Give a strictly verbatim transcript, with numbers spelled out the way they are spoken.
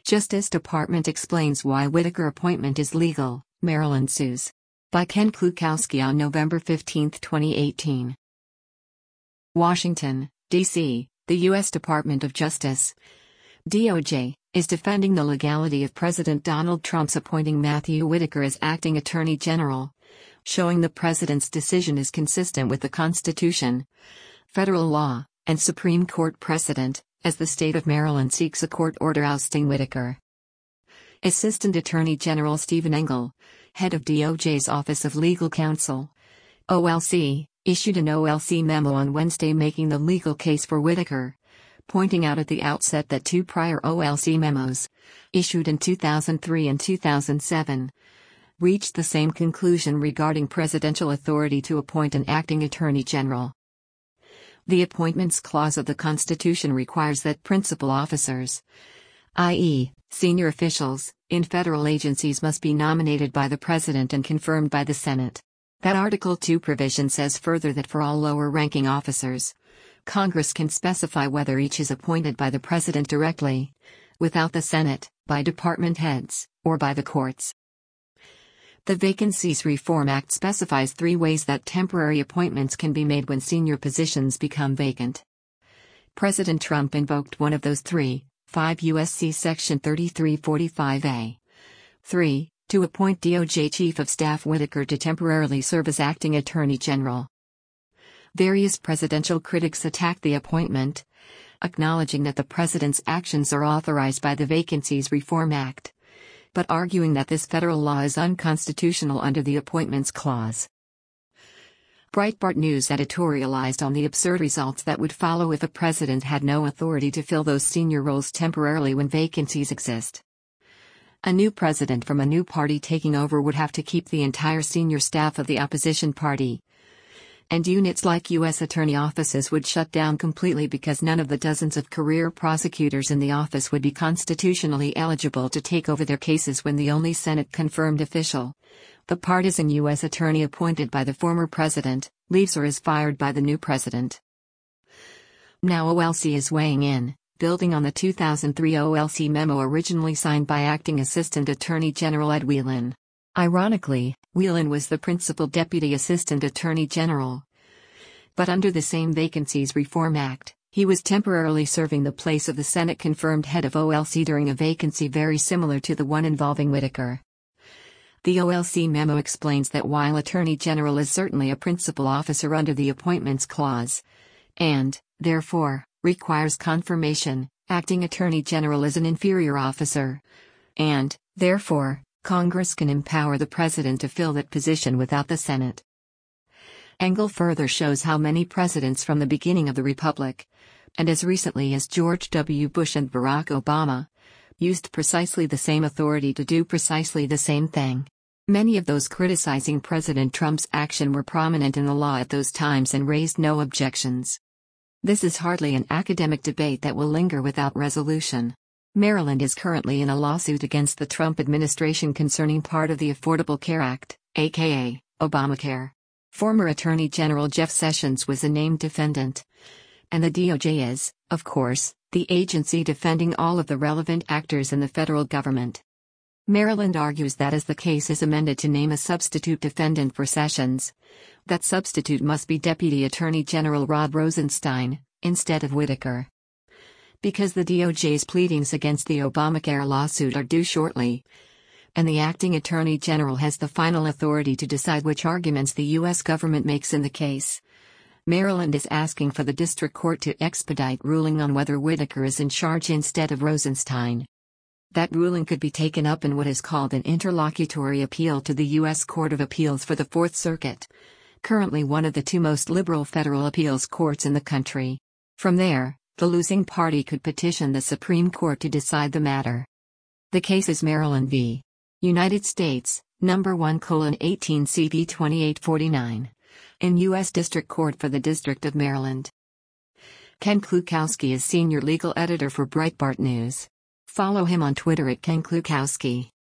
Justice Department explains why Whitaker appointment is legal, Maryland sues. By Ken Klukowski on November fifteenth, twenty eighteen. Washington, D C, the U S Department of Justice, D O J, is defending the legality of President Donald Trump's appointing Matthew Whitaker as acting Attorney General, showing the president's decision is consistent with the Constitution, federal law, and Supreme Court precedent, as the state of Maryland seeks a court order ousting Whitaker. Assistant Attorney General Stephen Engel, head of D O J's Office of Legal Counsel, O L C, issued an O L C memo on Wednesday making the legal case for Whitaker, pointing out at the outset that two prior O L C memos, issued in two thousand three and two thousand seven, reached the same conclusion regarding presidential authority to appoint an acting attorney general. The Appointments Clause of the Constitution requires that principal officers, that is, senior officials, in federal agencies must be nominated by the President and confirmed by the Senate. That Article two provision says further that for all lower-ranking officers, Congress can specify whether each is appointed by the President directly, without the Senate, by department heads, or by the courts. The Vacancies Reform Act specifies three ways that temporary appointments can be made when senior positions become vacant. President Trump invoked one of those three, five U S C Section thirty-three forty-five A. three. To appoint D O J Chief of Staff Whitaker to temporarily serve as acting Attorney General. Various presidential critics attacked the appointment, acknowledging that the president's actions are authorized by the Vacancies Reform Act, but arguing that this federal law is unconstitutional under the Appointments Clause. Breitbart News editorialized on the absurd results that would follow if a president had no authority to fill those senior roles temporarily when vacancies exist. A new president from a new party taking over would have to keep the entire senior staff of the opposition party. And units like U S attorney offices would shut down completely because none of the dozens of career prosecutors in the office would be constitutionally eligible to take over their cases when the only Senate-confirmed official, the partisan U S attorney appointed by the former president, leaves or is fired by the new president. Now O L C is weighing in, building on the two thousand three O L C memo originally signed by Acting Assistant Attorney General Ed Whelan. Ironically, Whelan was the principal Deputy Assistant Attorney General. But under the same Vacancies Reform Act, he was temporarily serving the place of the Senate-confirmed head of O L C during a vacancy very similar to the one involving Whitaker. The O L C memo explains that while Attorney General is certainly a principal officer under the Appointments Clause, and, therefore, requires confirmation, Acting Attorney General is an inferior officer, and, therefore, Congress can empower the President to fill that position without the Senate. Engel further shows how many presidents from the beginning of the Republic, and as recently as George W. Bush and Barack Obama, used precisely the same authority to do precisely the same thing. Many of those criticizing President Trump's action were prominent in the law at those times and raised no objections. This is hardly an academic debate that will linger without resolution. Maryland is currently in a lawsuit against the Trump administration concerning part of the Affordable Care Act, aka Obamacare. Former Attorney General Jeff Sessions was a named defendant. And the D O J is, of course, the agency defending all of the relevant actors in the federal government. Maryland argues that as the case is amended to name a substitute defendant for Sessions, that substitute must be Deputy Attorney General Rod Rosenstein, instead of Whitaker. Because the D O J's pleadings against the Obamacare lawsuit are due shortly, and the acting Attorney General has the final authority to decide which arguments the U S government makes in the case, Maryland is asking for the district court to expedite ruling on whether Whitaker is in charge instead of Rosenstein. That ruling could be taken up in what is called an interlocutory appeal to the U S Court of Appeals for the Fourth Circuit, currently one of the two most liberal federal appeals courts in the country. From there, the losing party could petition the Supreme Court to decide the matter. The case is Maryland v. United States, number one colon eighteen C B twenty-eight forty-nine, in U S District Court for the District of Maryland. Ken Klukowski is senior legal editor for Breitbart News. Follow him on Twitter at Ken Klukowski.